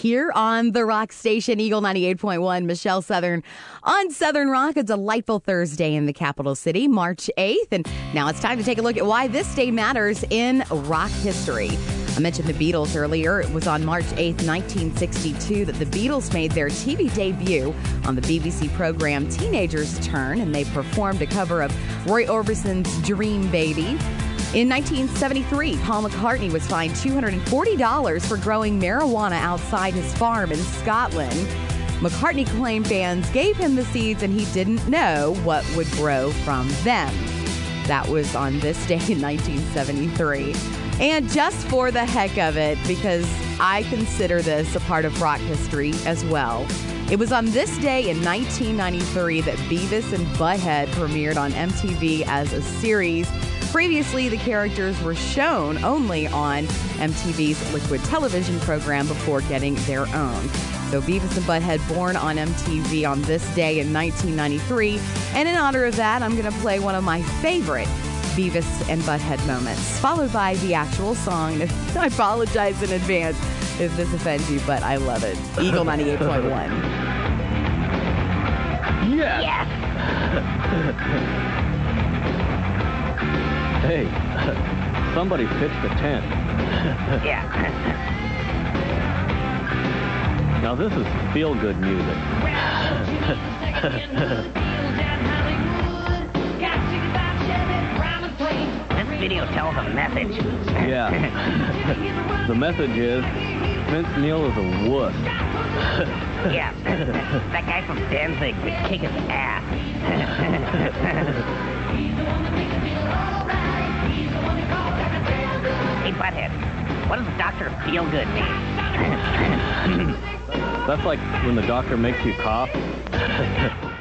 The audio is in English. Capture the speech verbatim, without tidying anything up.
here on the Rock Station, Eagle ninety-eight point one. Michelle Southern on Southern Rock. A delightful Thursday in the capital city, March eighth. And now it's time to take a look at why this day matters in rock history. I mentioned the Beatles earlier. It was on March eighth, nineteen sixty-two, that the Beatles made their T V debut on the B B C program Teenager's Turn, and they performed a cover of Roy Orbison's Dream Baby. In nineteen seventy-three, Paul McCartney was fined two hundred forty dollars for growing marijuana outside his farm in Scotland. McCartney claimed fans gave him the seeds and he didn't know what would grow from them. That was on this day in nineteen seventy-three. And just for the heck of it, because I consider this a part of rock history as well, it was on this day in nineteen ninety-three that Beavis and Butthead premiered on M T V as a series. Previously, the characters were shown only on M T V's Liquid television program before getting their own. So Beavis and Butthead born on M T V on this day in nineteen ninety-three. And in honor of that, I'm going to play one of my favorite Beavis and Butthead moments, followed by the actual song. I apologize in advance if this offends you, but I love it. Eagle ninety-eight point one. Yes! Yes! Hey, somebody pitched a tent. Yeah. Now this is feel-good music. This video tells a message. Yeah. The message is, Vince Neil is a wuss. Yeah. That guy from Danzig would kick his ass. Hey, Butthead, what does Doctor Feelgood mean? That's like when the doctor makes you cough.